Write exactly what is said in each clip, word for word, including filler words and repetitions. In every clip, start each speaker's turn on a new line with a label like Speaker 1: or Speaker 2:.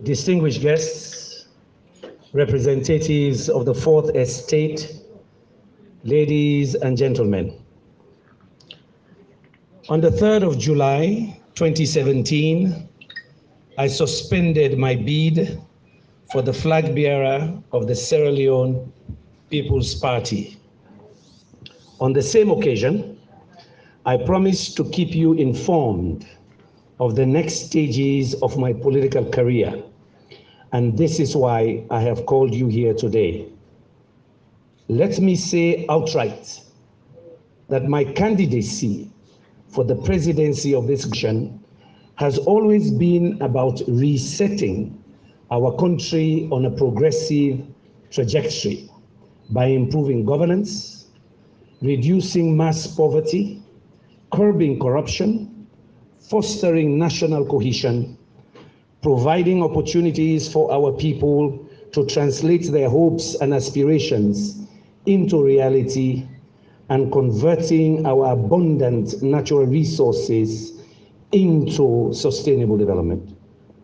Speaker 1: distinguished guests, representatives of the Fourth Estate, ladies and gentlemen. On the third of July, twenty seventeen, I suspended my bid for the flag bearer of the Sierra Leone People's Party. On the same occasion, I promised to keep you informed of the next stages of my political career, and this is why I have called you here today. Let me say outright that my candidacy for the presidency of this nation has always been about resetting our country on a progressive trajectory by improving governance, reducing mass poverty, curbing corruption, fostering national cohesion, providing opportunities for our people to translate their hopes and aspirations into reality, and converting our abundant natural resources into sustainable development.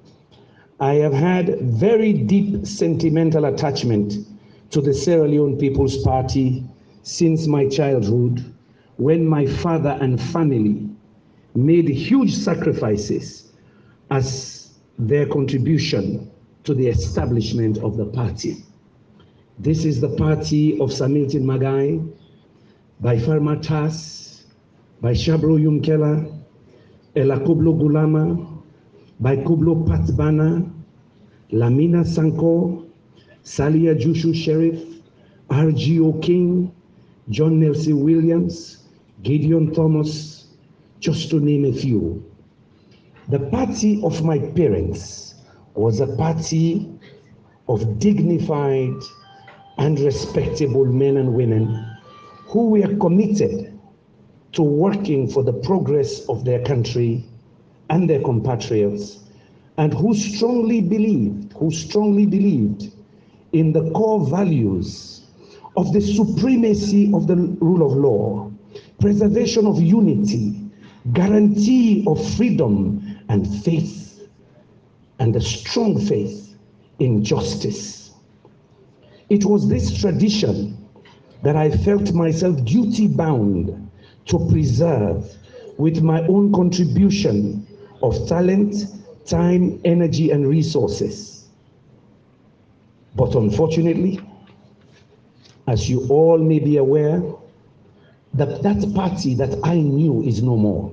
Speaker 1: I have had very deep sentimental attachment to the Sierra Leone People's Party since my childhood, when my father and family made huge sacrifices as their contribution to the establishment of the party. This is the party of Sir Milton Magai, by Farmer Tas, by Shabro Yumkela, Ella Kublo Gulama, by Kublo Patbana, Lamina Sanko, Salia Jushu Sheriff, R G O King, John Nelson Williams, Gideon Thomas, just to name a few. The party of my parents was a party of dignified and respectable men and women who were committed to working for the progress of their country and their compatriots, and who strongly believed, who strongly believed in the core values of the supremacy of the rule of law, preservation of unity, guarantee of freedom and faith, and a strong faith in justice. It was this tradition that I felt myself duty-bound to preserve with my own contribution of talent, time, energy, and resources. But unfortunately, as you all may be aware, that that party that I knew is no more.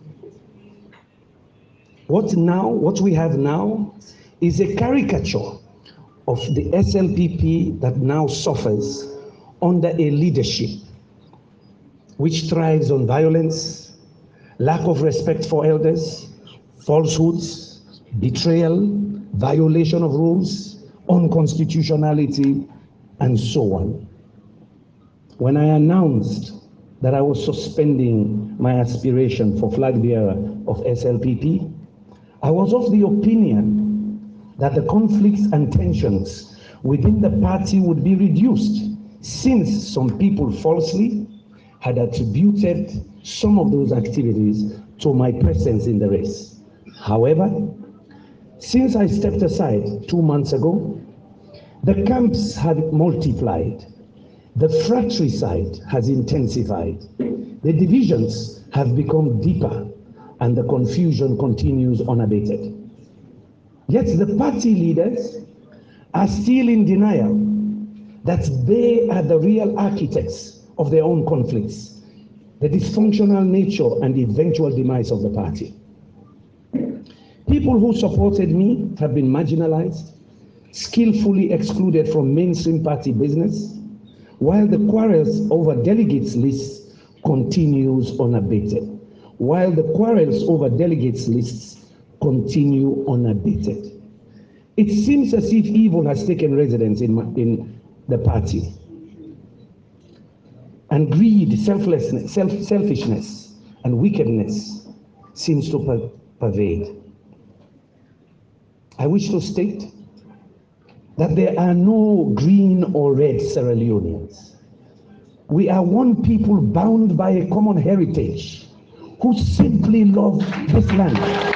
Speaker 1: What now, what we have now is a caricature of the S L P P that now suffers under a leadership which thrives on violence, lack of respect for elders, falsehoods, betrayal, violation of rules, unconstitutionality, and so on. When I announced that I was suspending my aspiration for flag bearer of S L P P, I was of the opinion that the conflicts and tensions within the party would be reduced, since some people falsely had attributed some of those activities to my presence in the race. However, since I stepped aside two months ago, the camps had multiplied, the fratricide has intensified, the divisions have become deeper, and the confusion continues unabated. Yet the party leaders are still in denial that they are the real architects of their own conflicts, the dysfunctional nature and eventual demise of the party. People who supported me have been marginalized, skillfully excluded from mainstream party business, while the quarrels over delegates lists continues unabated. While the quarrels over delegates lists continue unabated. It seems as if evil has taken residence in, in the party. And greed, selflessness, self, selfishness, and wickedness seems to per pervade. I wish to state that there are no green or red Sierra Leoneans. We are one people bound by a common heritage who simply love this land.